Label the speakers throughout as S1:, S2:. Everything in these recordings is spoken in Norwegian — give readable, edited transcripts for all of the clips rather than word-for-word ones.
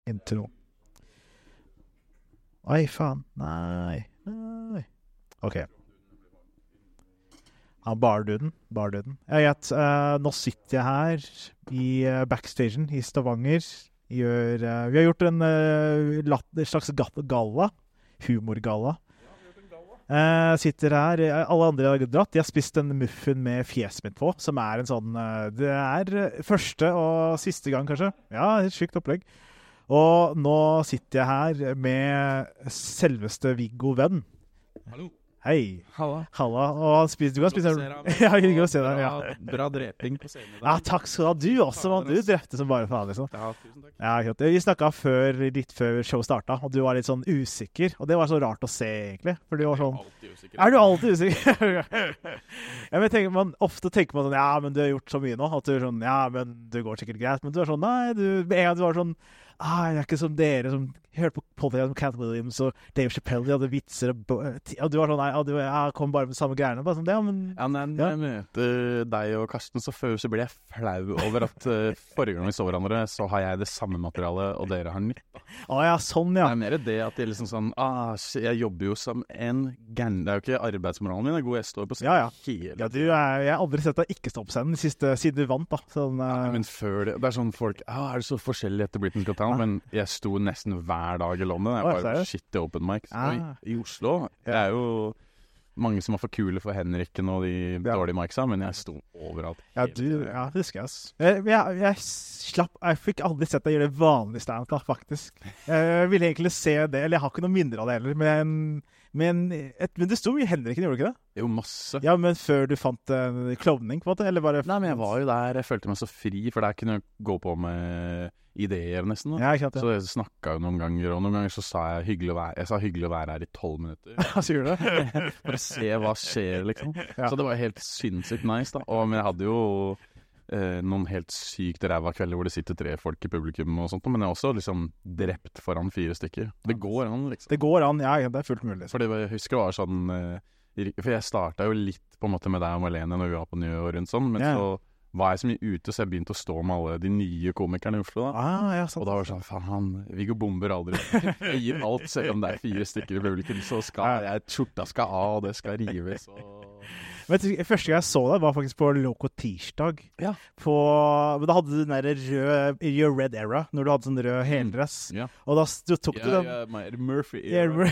S1: Intro. Oi, faen. Nei. Ok. Ja, barduden. Jeg vet, nå sitter jeg her i backstagen i Stavanger. Vi har gjort en slags galla. Humorgalla. Sitter her, alle andre har dratt. Jeg har spist en muffin med fjeset mitt på, som er en sånn, det er første og siste gang kanskje. Ja, et sykt opplegg. Og nå sitter jeg her med selveste Viggo Venn.
S2: Hallo.
S1: Hei.
S2: Halla.
S1: Og han spiser, du kan spise...
S2: Ja,
S1: hyggelig å se deg, ja.
S2: Bra dreping på scenen i dag.
S1: Ja, takk skal du ha. Du også, man. Du drepte som bare faen, liksom.
S2: Ja, tusen takk.
S1: Ja, vi snakket litt før showet startet, og du var litt sånn usikker. Og det var så rart å se, egentlig. For du var sånn...
S2: Alltid usikker.
S1: Er du alltid usikker? Ja, men ofte tenker man sånn, ja, men du har gjort så mye nå, at du er sånn, ja, men det går sikkert greit. Men du er sånn, nei, med en gang du var sånn, jeg er ikke som dere som hørte på podcasten med Cat Williams og Dave Chappelle, de hadde vitser, og du var sånn, nei, jeg kom bare med samme greiene, bare sånn, det, men...
S2: Ja, når jeg møter deg og Karsten, så blir jeg flau over at forrige gang vi så hverandre, så har jeg det samme materialet, og dere har nytt.
S1: Ja, sånn, ja.
S2: Det er mer det at jeg liksom sånn, jeg jobber jo som en gærn. Det er jo ikke arbeidsmoralen min, det er god, jeg står på scenen hele.
S1: Ja, jeg har aldri sett deg ikke stå på scenen siden du vant, da. Sånn,
S2: men før det er sånn folk, er det så forskjellig etter Britain's Got Talent, men jeg sto nesten hver dag i London. Jeg var jo shit i open mic. I Oslo, det er jo mange som er for kule for Henriken og de dårlige micsa, men jeg sto overalt.
S1: Ja, det husker jeg. Jeg fikk aldri sett deg gjøre det vanlige stand-up, da, faktisk. Jeg ville egentlig se det, eller jeg har ikke noe mindre av det heller, men det sto mye Henriken, gjorde du ikke det?
S2: Jo, masse.
S1: Ja, men før du fant klovning, på en måte, eller bare...
S2: Nei, men jeg var jo der, jeg følte meg så fri, for der kunne jeg gå på med ideer nesten.
S1: Ja, ikke sant, ja.
S2: Så jeg snakket jo noen ganger, og noen ganger så sa jeg hyggelig å være her i 12 minutter.
S1: Ja, sier du det?
S2: For å se hva skjer, liksom.
S1: Ja.
S2: Så det var helt sinnssykt nice, da. Men jeg hadde jo noen helt sykt ræva kvelder hvor det sitter 3 folk i publikum og sånt, men jeg har også liksom drept foran 4 stykker. Det går an, liksom.
S1: Det går an, ja, det er fullt mulig.
S2: For jeg husker det var sånn, for jeg startet jo litt på en måte med deg og Malene når vi var på Nye og rundt sånn, men så var jeg så mye ute, så jeg begynte å stå med alle de nye komikerne i Oslo da.
S1: Ja, sant.
S2: Og da var det sånn, faen, Viggo bomber aldri. Jeg gir alt, selv om det er 4 stykker i publikum, så skjorta skal av, og det skal rives, og...
S1: Første gang jeg så deg var faktisk på Loco Tirsdag.
S2: Ja.
S1: Men da hadde du den der rød, i your red era, når du hadde sånn rød heldress.
S2: Ja.
S1: Og da tok du den...
S2: Ja, Murphy.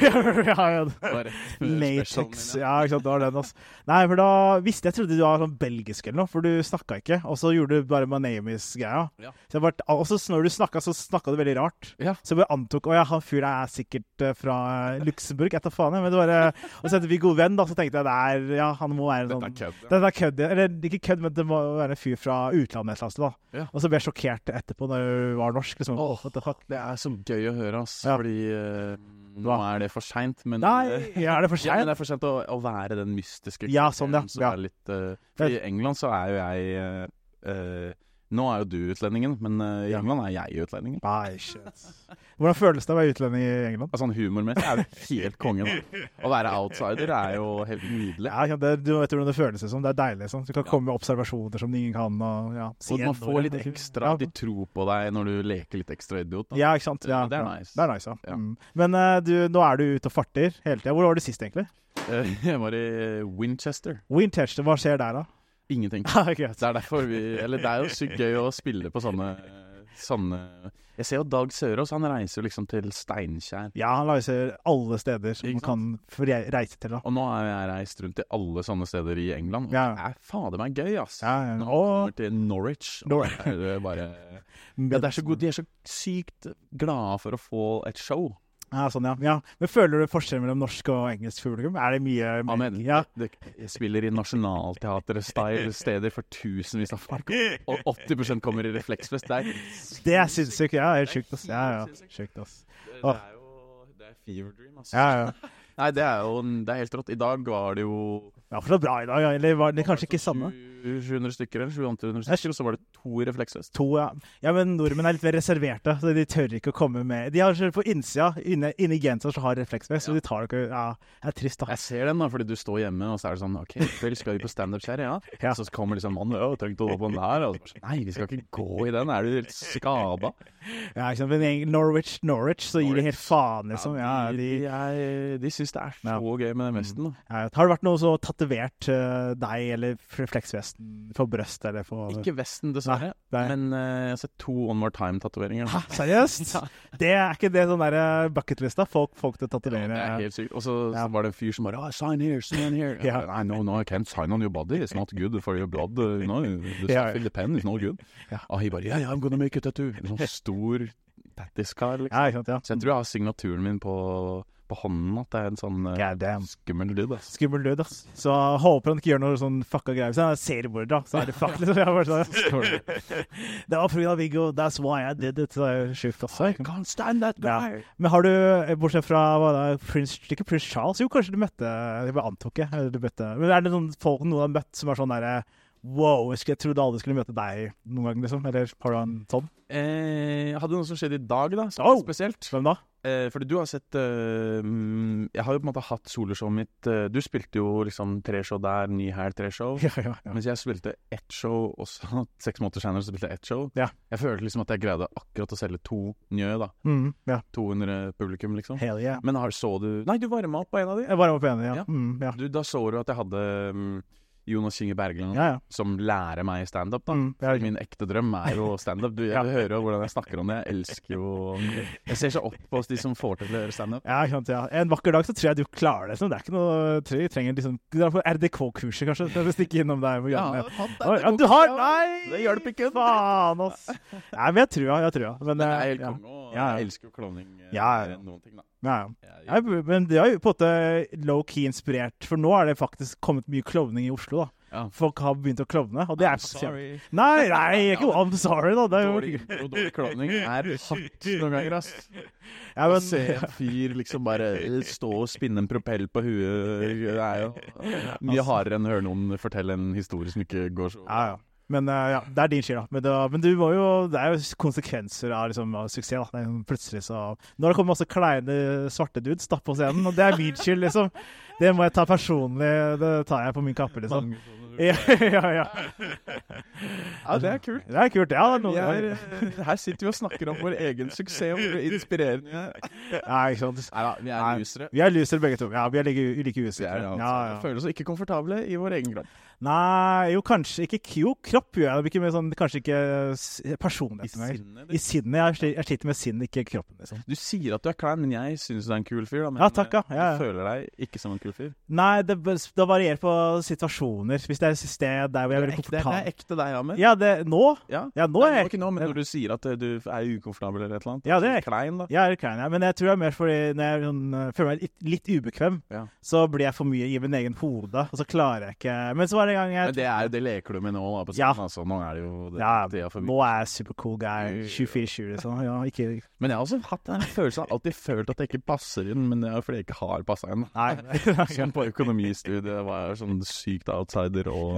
S1: Latex. Ja, ikke sant, det var den, altså. Nei, for da visste jeg, trodde du var sånn belgisk eller noe, for du snakket ikke, og så gjorde du bare my name is-greia.
S2: Ja.
S1: Og så når du snakket, så snakket du veldig rart. Ja. Så jeg bare antok, han fyren er sikkert fra Luxemburg, etter faen, men det var... Og så heter vi god venn, da, så tenkte jeg, han må være sånn... Dette er kødd, eller ikke kødd, men det må være en fyr fra utlandet et eller annet sted, da. Ja. Og så ble jeg sjokkert etterpå når du var norsk, liksom. What the fuck?
S2: Det er så gøy å høre, ass, fordi nå er det for sent, men...
S1: Nei, er det for sent?
S2: Ja, men det er for sent å være den mystiske...
S1: Ja, sånn, ja.
S2: Så er litt, for i England så er jo jeg... Nå er jo du utlendingen, men i England er jeg utlendingen.
S1: Nei, shit. Hvordan føles det å være utlending i England?
S2: Altså, humormessig er det helt kongen. Å være outsider er jo helt nydelig.
S1: Ja, du vet hvordan det føles som. Det er deilig, sånn. Du kan komme med observasjoner som ingen kan,
S2: og man får litt ekstra, de tror på deg når du leker litt ekstra idiot. Da.
S1: Ja, ikke sant? Ja,
S2: det er nice.
S1: Det er nice, ja. Men nå er du ute og farter hele tiden. Hvor var du sist, egentlig?
S2: Jeg var i Winchester.
S1: Hva skjer der, da?
S2: Ingenting. Det er derfor det er jo sykt gøy å spille på sånne jeg ser jo Dag Sørås, han reiser jo liksom til Steinkjer.
S1: Ja, han reiser alle steder som man kan reise til da.
S2: Og nå har jeg reist rundt til alle sånne steder i England, og det er fader meg gøy, ass. Nå kommer til Norwich, det er bare det er så god, de er så sykt glade for å få et show.
S1: Ja, sånn, ja. Men føler du forskjell mellom norsk og engelsk publikum? Er det mye...
S2: Jeg spiller i Nationalteatret steder for tusenvis av folk, og 80% kommer i refleksfest der.
S1: Det er sinnssykt, helt sjukt, ass. Ja, sjukt, ass.
S2: Det er fever dream, ass.
S1: Ja.
S2: Nei, det er helt rått. I dag var det jo...
S1: Ja, for det var bra i dag, eller var det kanskje ikke samme?
S2: 700 stykker, eller 700 stykker, og så var det 2 refleksvest.
S1: 2, ja. Ja, men nordmenn litt mer reserverte, så de tør ikke å komme med. De har selv på innsida, inne i genseren så har refleksvest, så de tar det ikke, ja, det trist da.
S2: Jeg ser den da, fordi du står hjemme, og så det sånn, ok, vel skal vi på stand-up-serie, ja? Så kommer liksom mannen, tenkte du på den her? Og så, nei, vi skal ikke gå i den, du helt skada?
S1: Ja, ikke sant, men Norwich, så gir de helt faen, liksom. Ja,
S2: de synes det så gøy med den vesten.
S1: Ja, har det vært noe så tatovert deg, eller refleksvesten for brøst, eller for...
S2: Ikke vesten, dessverre. Men jeg har sett 2 One More Time-tatoveringer.
S1: Hæ, seriøst? Det ikke det sånn der bucketlista? Folk til tatoveringer.
S2: Ja, det helt sykt. Og så var det en fyr som bare, sign here. Yeah. No, I can't sign on your body. It's not good for your blood. The stuff in the pen is not good. Og han bare, yeah, I'm gonna make a tattoo. En sånn stor tattiskar, liksom.
S1: Ja, ikke sant, ja.
S2: Så jeg tror jeg har signaturen min på hånden, at det en sånn skummel lyd, ass.
S1: Skummel lyd, ass. Så håper han ikke gjør noe sånn fucka greier. Så han ser hvor da, så det fuck, liksom. Jeg bare sånn, det var fordi av Viggo, that's why I did it. Så det sjukt, ass.
S2: I can't stand that guy.
S1: Ja. Men har du, bortsett fra, ikke Prince Charles? Jo, kanskje du møtte, jeg bare antok jeg, men det noen folk noen har møtt som sånn der, wow, jeg trodde aldri skulle møte deg noen gang, liksom. Eller har du en sånn?
S2: Hadde noe som skjedde i dag, da, spesielt.
S1: Hvem da?
S2: Fordi du har sett jeg har jo på en måte hatt soloshowet mitt. Du spilte jo liksom 3 show der, ny her, 3 show.
S1: Ja.
S2: Mens jeg spilte 1 show, og så 6 måneder senere så spilte jeg 1 show.
S1: Ja.
S2: Jeg følte liksom at jeg greide akkurat å selge 2 nye, da.
S1: Ja.
S2: 200 publikum, liksom.
S1: Hell yeah.
S2: Men så du... Nei, du varmet opp på en av de.
S1: Jeg varmet opp på en av de, ja.
S2: Ja. Da så du at jeg hadde... Jonas Kinge Bergland, som lærer meg stand-up, da. Min ekte drøm jo stand-up. Jeg hører jo hvordan jeg snakker om det. Jeg elsker jo... Jeg ser så opp på de som får til å gjøre stand-up.
S1: Ja, ikke sant, ja. En vakker dag så tror jeg du klarer det. Så det ikke noe... Jeg trenger liksom... Du drar på RDK-kurset, kanskje? Det stikke innom deg.
S2: Ja,
S1: du har... Nei!
S2: Det hjelper ikke.
S1: Faen, ass. Nei, men jeg tror. Men
S2: jeg helt konge, og jeg elsker jo klovning noen ting, da.
S1: Ja, men det har jo på en måte low-key inspirert, for nå det faktisk kommet mye klovning i Oslo, da. Ja. Folk har begynt å klovne, og det faktisk...
S2: Sorry.
S1: Nei, ikke I'm sorry, da. Det
S2: dårlig klovning hardt noen ganger, ass.
S1: Ja, men...
S2: Se en fyr liksom bare stå og spinne en propell på huet, det jo mye hardere enn å høre noen fortelle en historie som ikke går så...
S1: Ja. Men det din skyld, da. Men du må jo, det jo konsekvenser av, liksom, av suksess, da. Plutselig så... Nå har det kommet masse kleine svarte dudes da, på scenen, og det min skyld, liksom. Det må jeg ta personlig, det tar jeg på min kappe, liksom. Ja.
S2: Ja, det kult.
S1: Det kult, ja.
S2: Her sitter vi og snakker om vår egen suksess, og hvor inspirerende.
S1: Ja, ikke sant.
S2: Neida, vi lusere.
S1: Vi lusere begge to. Ja, vi like lusere.
S2: Ja. Føler oss ikke komfortable i vår egen kropp.
S1: Nei, jo, kanskje ikke. Jo, kropp gjør jeg det ikke med sånn, kanskje ikke personlighet. I sinnet. Jeg sliter med sinnet, ikke kroppen, liksom.
S2: Du sier at du klein, men jeg synes du en kul fyr, da. Men
S1: ja, takk, ja.
S2: Du føler deg ikke som en kul fyr?
S1: Nei, det varierer på situasjoner. Hvis det et sted der hvor jeg er veldig komfortabel.
S2: Det ekte deg, Ahmed?
S1: Ja, nå?
S2: Ja,
S1: nå
S2: Nei, ikke nå, men når du sier at du ukomfortabel eller et eller annet.
S1: Ja, det
S2: klein, da.
S1: Ja, jeg klein, ja. Men jeg tror det mer fordi når jeg føler meg litt ubekvem, så blir jeg for mye i min egen hode, og så klarer jeg ikke... Men så var det en gang jeg...
S2: Men det leker du med nå, da, på sånn, altså. Nå det jo... Det for mye.
S1: Nå jeg super cool guy, 24-20, liksom. Ja, ikke...
S2: Men jeg har også hatt en følelse, alltid følt at jeg ikke passer inn, men det fordi jeg ikke har passet inn.
S1: Nei.
S2: Sånn på økonomistudiet var jeg sånn sykt outsider, og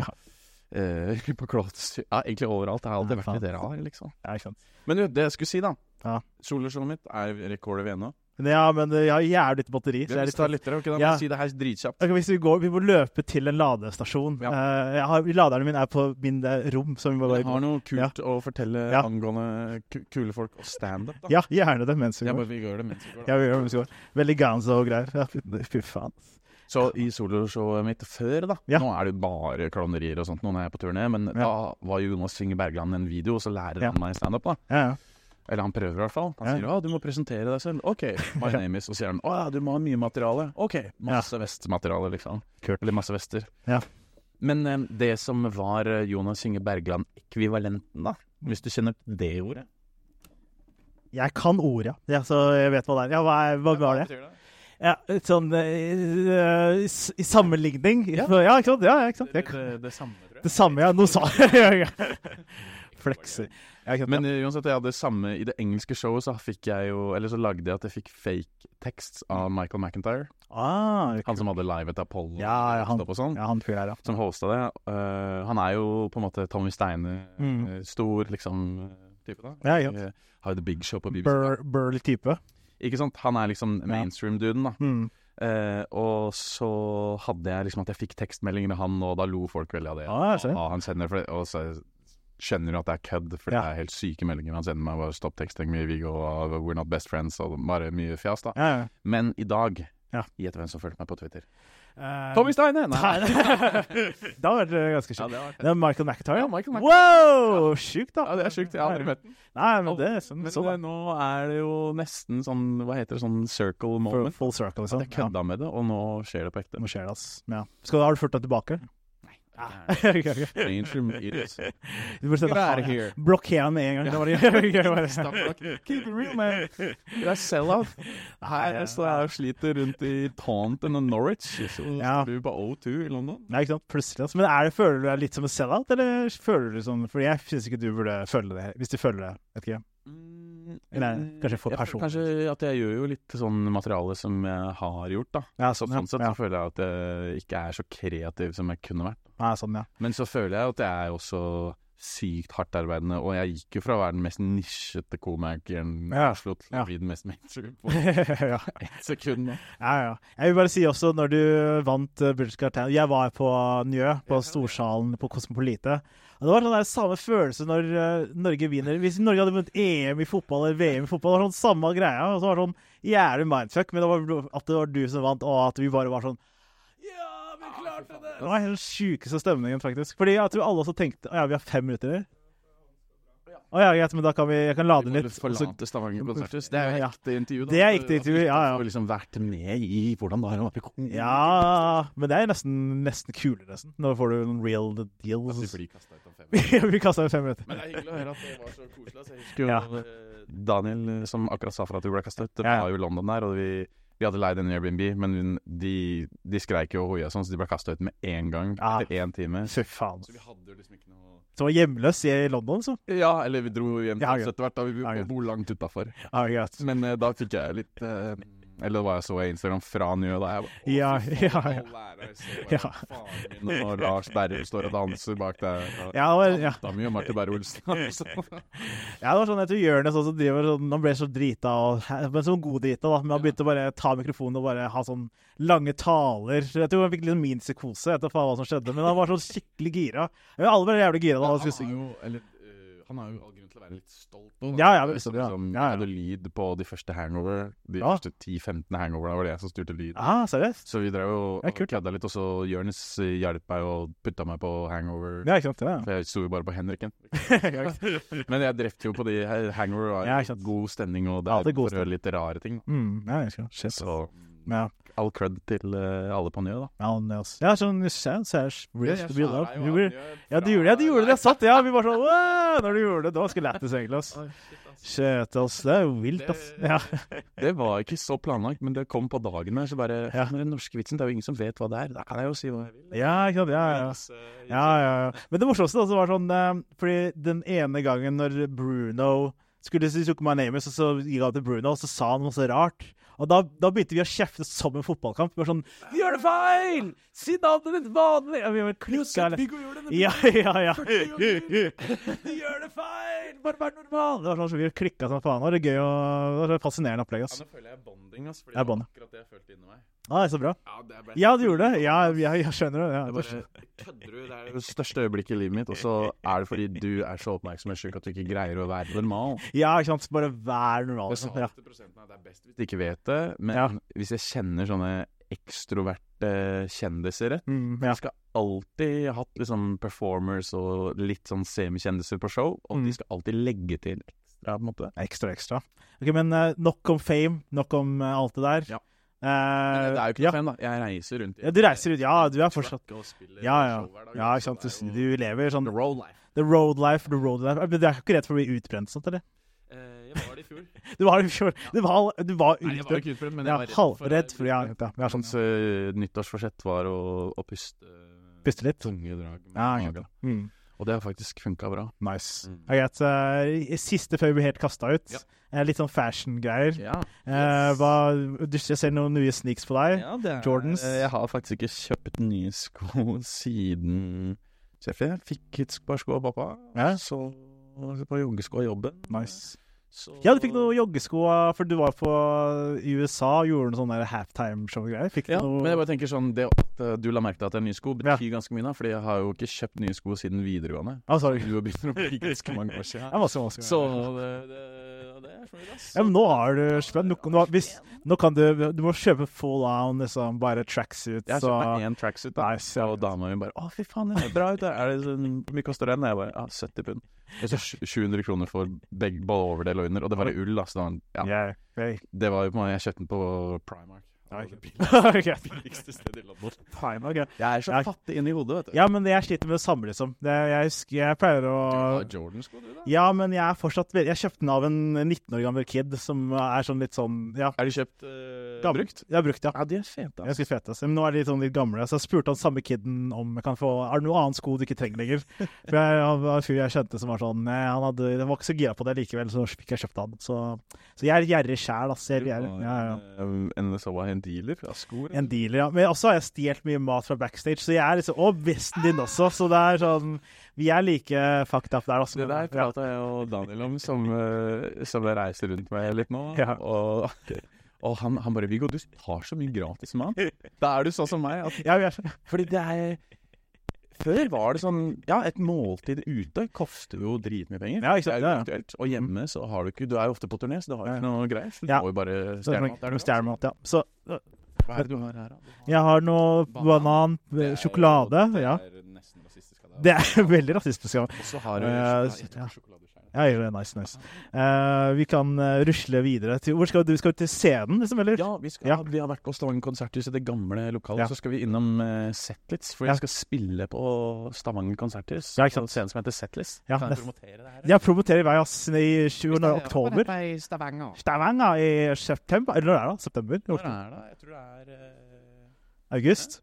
S2: på klottestyr. Ja, egentlig overalt. Jeg har alltid vært litt rar, liksom.
S1: Ja, ikke sant.
S2: Men det jeg skulle si, da. Soloshowet mitt rekordet ved ennå.
S1: Ja, men jeg har jævlig litt batteri.
S2: Så jeg tar litt, ok, da må si det her dritkjapt.
S1: Okay, hvis vi må løpe til en ladestasjon. Laderen min på min rom.
S2: Jeg har noe kult å fortelle angående kule folk og stand-up, da.
S1: Ja, gjerne det mens vi går.
S2: Ja, men vi gjør det mens vi går, da.
S1: Ja, vi gjør det mens vi går. Veldig gans og greier. Ja, fy faen.
S2: Så i soloshowet mitt før, da, nå det jo bare klovnerier og sånt, nå når jeg på turné, men da var jo Jonas Kinge Bergland en video, og så lærer han meg stand-up, da.
S1: Ja.
S2: Eller han prøver i hvert fall. Han sier, du må presentere deg selv. Ok, my name is. Og sier han, du må ha mye materiale. Ok, masse vestmateriale, liksom. Eller masse vester.
S1: Ja.
S2: Men det som var Jonas Kinge Bergland-ekvivalenten, da, hvis du kjenner det ordet?
S1: Jeg kan ordet, ja. Så jeg vet hva det Ja, hva var det? Ja, sånn i sammenligning. Ja, ikke sant? Ja, ikke sant?
S2: Det samme, tror jeg.
S1: Det samme, ja. Noe sa jeg. Flekser.
S2: Men uansett, jeg hadde samme i det engelske showet, så fikk jeg jo, eller så lagde jeg at jeg fikk fake tekst av Michael McIntyre. Han som hadde live etter Apollo.
S1: Han fyrer her,
S2: som hostet det. Han jo på en måte Tommy Steine, stor liksom type da. Har jo The Big Show på BBC.
S1: Burly type.
S2: Ikke sant? Han liksom mainstream-duden da. Og så hadde jeg liksom at jeg fikk tekstmeldinger av han, og da lo folk veldig av det. Han sender for det, og så skjønner du at det kødd, for det helt syke meldinger han sender meg, bare stopp teksting med Viggo, og we're not best friends, og bare mye fjas da. Men i dag, gjett hvem som følte meg på Twitter. Tommy Steine! Nei.
S1: Da var det ganske sjukt. Det Michael McIntyre?
S2: Michael McIntyre.
S1: Wow! Sjukt da.
S2: Ja, det sjukt. Jeg har aldri møtt den.
S1: Nei, men det sånn.
S2: Men nå det jo nesten sånn, hva heter det, sånn circle moment.
S1: Full circle, liksom.
S2: Jeg kødda med det, og nå skjer det på ekte.
S1: Nå skjer det, ass. Har du ført deg tilbake?
S2: Mainstream idiots.
S1: Get out of here. Blokker han med en gang.
S2: Stop blocking. Keep it real, man. Det sell-out. Så jeg sliter rundt i Taunton og Norwich. Så du på O2 i London.
S1: Nei, ikke sant, plutselig. Men føler du deg litt som en sell-out, eller føler du sånn, for jeg synes ikke du burde føle det, hvis du føler det, vet ikke. Kanskje for person.
S2: Kanskje at jeg gjør jo litt sånn materiale som jeg har gjort da. Sånn sett så føler jeg at jeg ikke så kreativ som jeg kunne vært. Men så føler jeg at jeg også sykt hardt arbeidende, og jeg gikk jo fra å være den mest nisjete komikeren i Oslo til å bli den mest mainstream på 1 sekund nå.
S1: Jeg vil bare si også, når du vant British Got Talent, jeg var på Njø, på Storsalen på Cosmopolite, og det var sånn der samme følelse når Norge vinner. Hvis Norge hadde vunnet EM i fotball eller VM i fotball, det var sånn samme greia, og så var det sånn jævlig mindfuck, men det var at det var du som vant, og at vi bare var sånn det var helt sykeste stemningen, faktisk. Fordi jeg tror alle også tenkte vi har 5 minutter. Greit, men da kan jeg kan lade litt.
S2: Forlate Stavanger Concertus. Det jo ekte intervju, da.
S1: Det ekte intervju,
S2: Du har liksom vært med i hvordan det å være på kongen.
S1: Men det nesten kulere, nesten. Nå får du en real deal.
S2: Vi blir kastet ut om 5 minutter.
S1: Vi kastet ut 5 minutter.
S2: Men det hyggelig å høre at det var så koselig. Jeg husker jo Daniel, som akkurat sa for at du ble kastet ut. Det var jo i London der, og vi hadde leid en Airbnb, men de skreik jo og hoia sånn, så de ble kastet ut med en gang, etter 1 time.
S1: Fy faen.
S2: Så vi hadde jo liksom ikke noe...
S1: Så var hjemløs i London, så?
S2: Ja, eller vi dro hjem til etter hvert, da vi bor langt utenfor. Men da fikk jeg litt... eller det var jeg så i Instagram fra Njø, da jeg faren min og Lars Berre står og danser bak der. Da mye Martin Berre Olsen.
S1: Det var sånn, jeg tror Jørnes også driver sånn, han ble så drita, men sånn god drita da, men han begynte å bare ta mikrofonen og bare ha sånn lange taler. Jeg tror han fikk litt min psykose etter hva som skjedde, men han var sånn skikkelig gira. Alle var jævlig gira da han skulle synge.
S2: Han har jo all grunn til å være litt stolt på.
S1: Jeg
S2: hadde lyd på de første hangover. De første 10-15 hangover var det jeg som styrte lyd.
S1: Seriøst?
S2: Så vi drev og kødda litt, og så Jørnes hjelp meg og putta meg på hangover.
S1: Ikke sant,
S2: For jeg sto jo bare på Henriken. Men jeg drefte jo på de hangover, og god stemning, og det for å høre litt rare ting. Så all cred til alle på Njø, da.
S1: Sånn, du gjorde det, jeg satt, vi var sånn, når du gjorde det, da skulle jeg lættes egentlig, ass. Shit, ass, det jo vilt, ass.
S2: Det var ikke så planlagt, men det kom på dagen med, så bare, den norske vitsen, det jo ingen som vet hva det da kan jeg jo si hva jeg vil.
S1: Ikke sant, Men det morsomste også var sånn, fordi den ene gangen når Bruno skulle si Took My Name, så gikk han til Bruno, og så sa han noe så rart. Og da begynte vi å kjefte som en fotballkamp. Vi var sånn, vi gjør det feil! Si navnet ditt vanlig! Vi var klikka.
S2: Viggo gjør det.
S1: Vi gjør det feil! Bare vær normal! Det var sånn, så vi klikka som faen. Det var gøy, og det var et fascinerende opplegg.
S2: Nå føler jeg bonding, fordi det var akkurat det jeg følte inni meg.
S1: Det så bra. Du gjorde det. Jeg skjønner det.
S2: Det bare, kødder du? Det det største øyeblikket i livet mitt, og så det fordi du så oppmerksom og syk at du ikke greier å være normal.
S1: Ikke sant? Bare vær normal.
S2: Det sa 80% det best hvis du ikke vet det, men hvis jeg kjenner sånne ekstroverte kjendiser rett, jeg skal alltid ha hatt liksom performers og litt sånn semikjendiser på show, og de skal alltid legge til ekstra, på en måte.
S1: Ekstra. Ok, men nok om fame, nok om alt det der.
S2: Men det jo ikke noe fem da. Jeg reiser rundt.
S1: Du reiser rundt, du fortsatt. Ikke sant. Du lever sånn. The road life. Men du ikke redd for å bli utbrent, sånt, eller?
S2: Jeg var det i fjor.
S1: Du var det i fjor? Du var utbrent.
S2: Nei, jeg var ikke utbrent, men jeg var
S1: halvredd for
S2: Hans nyttårsforsett var å puste
S1: litt.
S2: Tunge drag. Og det har faktisk funket bra.
S1: Nice. Siste før vi ble helt kastet ut. Ja. Litt sånn fashion-greier.
S2: Ja.
S1: Du ser noen nye sneaks på deg?
S2: Ja, det er,
S1: Jordans?
S2: Jeg har faktisk ikke kjøpt nye sko siden jeg fikk et par sko av pappa. Ja. Så på joggesko av jobben.
S1: Nice. Ja, du fikk noen joggesko, for du var i USA og gjorde noen sånne halftime-show-greier.
S2: Men jeg bare tenker sånn, det at du la merke til at det er nye sko betyr ganske mye da, fordi jeg har jo ikke kjøpt nye sko siden videregående.
S1: Sorry.
S2: Du har begynt å bli ganske mange år siden.
S1: Masse.
S2: Så det er så mye, ass.
S1: Ja, men nå har du spent. Nå kan du må kjøpe full on, liksom, bare tracksuit.
S2: Jeg har kjøpt meg en tracksuit da.
S1: Nice,
S2: og dama min bare, fy faen, det er bra ut. Hvor mye koster den? Jeg bare, 70 pund. Jeg så 700 kroner for begge overdel og under, og det var i ull, da, så det var jo på meg, jeg kjøpte den på Primark. Billigste sted i London.
S1: Primark, ja.
S2: Jeg er så fattig inn i hodet, vet du.
S1: Ja, men jeg sliter med det samme, liksom. Jeg pleier å...
S2: Du har Jordan-sko, du da?
S1: Ja, men jeg er fortsatt... Jeg kjøpte den av en 19 år gammel kid, som er sånn litt sånn, ja.
S2: Er de kjøpt brukt?
S1: Ja, brukt, ja.
S2: Ja, de er fete,
S1: altså. Jeg skal fete, men nå er de sånn litt gamle, så jeg spurte han samme kiden om jeg kan få... Er det noe annet sko du ikke trenger lenger? For jeg kjente som var sånn... Det var ikke så gira på det likevel, så fikk jeg kjøpt han. Så jeg er gjerrig sjæl, altså. En
S2: dealer av skor?
S1: En dealer, ja. Men også har jeg stjelt mye mat fra backstage, så jeg er liksom... Og vesten din også, så det er sånn... Vi er like fucked up der, altså.
S2: Det der prater jeg og Daniel om, som jeg reiser rundt med litt nå. Ja. Og han bare, Viggo, du tar så mye gratis mat. Da er du sånn som meg. Fordi det er... Før var det sånn, et måltid ute koster jo dritmye penger.
S1: Ja, ikke sant?
S2: Det er aktuelt. Og hjemme så har du ikke, du er jo ofte på turné, så du har ikke noe greier. Du må jo bare
S1: stjernemat. Ja. Så,
S2: hva er det du har her da?
S1: Jeg har noe banan, sjokolade, ja.
S2: Det er nesten rasistisk av deg.
S1: Det er veldig rasistisk, ja.
S2: Og så har du sjokolade.
S1: Ja, nice. Vi kan rusle videre til... Hvor skal du? Skal du til scenen, liksom, eller?
S2: Ja, vi har vært på Stavanger konserthus i det gamle lokalet, så skal vi innom Setlist, for jeg skal spille på Stavanger konserthus. Ja, ikke sant? Scenen som heter Setlist.
S1: Ja,
S2: kan jeg promotere det her?
S1: Ja, promotere i 20. oktober.
S2: Det er i Stavanger.
S1: Stavanger i september. Eller når er det? September?
S2: Når er det? Jeg tror det er...
S1: August?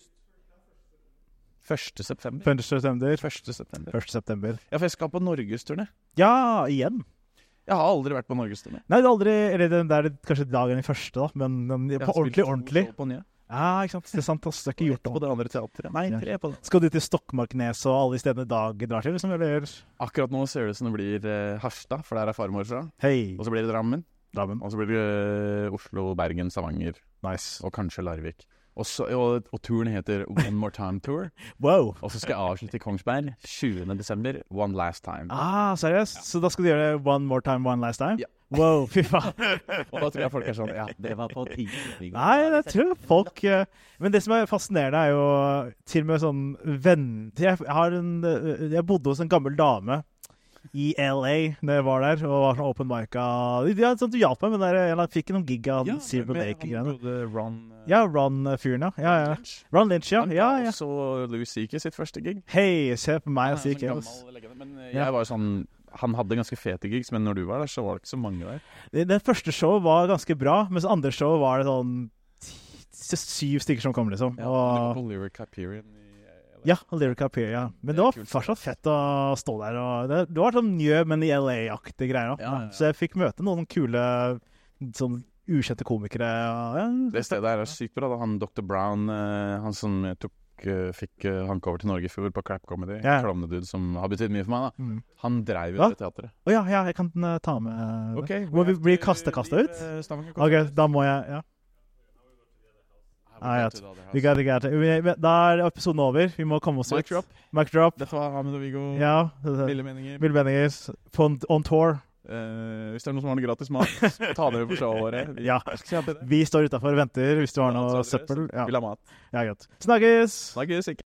S2: 1. september.
S1: 1. september.
S2: 1. september.
S1: Ja,
S2: for jeg skal på Norgesturné.
S1: Ja, igjen.
S2: Jeg har aldri vært på Norgesturné.
S1: Nei, det er aldri... Eller det er kanskje dagen i første, da. Men på ordentlig.
S2: På nye.
S1: Ja, ikke sant. Det er sant, det er ikke gjort
S2: på det andre teateret. Nei, 3 på det.
S1: Skal du til Stokmarknes og alle de stedene Dag drar til, liksom, eller?
S2: Akkurat nå ser det ut som det blir Harstad, for der er farmor fra.
S1: Hei.
S2: Og så blir det Drammen. Og så blir det Oslo, Bergen, Stavanger.
S1: Nice.
S2: Og kanskje Larvik. Og turen heter One More Time Tour.
S1: Wow.
S2: Og så skal jeg avslutte i Kongsberg 20. desember, One Last Time.
S1: Seriøst? Ja. Så da skal du gjøre One More Time, One Last Time?
S2: Ja.
S1: Wow, fy faen.
S2: Og da tror jeg folk er sånn, det var på tiden.
S1: Nei, jeg tror folk... Men det som er fascinerende er jo til og med sånn jeg bodde hos en gammel dame i LA når jeg var der, og var sånn open mic. Sånn, du hjalp meg, men jeg fikk noen gig av Silver Lake-greiene. Ron-fyren, ja. Ron Lynch, ja.
S2: Han også Louis C.K. sitt første gig.
S1: Hei, se på meg og C.K.
S2: Men jeg var sånn, han hadde ganske fete gigs, men når du var der, så var det ikke så mange der.
S1: Det første showet var ganske bra, mens andre show var det sånn 7 stykker som kom, liksom.
S2: Ja, på Lyric Hyperion.
S1: Ja, Lyric Hyperion, ja. Men det var fortsatt fett å stå der. Og det var sånn njø, men i LA-aktige greier. Ja. Så jeg fikk møte noen kule, sånn ukjente komikere.
S2: Det stedet her er sykt bra. Da. Han Dr. Brown, han som fikk hanke over til Norge før på Crap Comedy, klovnedude som har betydd mye for meg, da. Han drev jo det teateret.
S1: Ja, jeg kan ta med det. Må vi bli kastet ut? Ok, da må jeg, vi got it. Da er episoden over. Vi må komme oss ut. Mic drop.
S2: Dette var Ahmed og Viggo.
S1: Ja.
S2: Ville meninger.
S1: On tour.
S2: Hvis det er noen som har noe gratis mat, ta det på showet våre.
S1: Ja. Vi står utenfor og venter hvis du har noe søppel.
S2: Vi vil ha mat.
S1: Ja, godt. Snakkes!
S2: Snakkes ikke.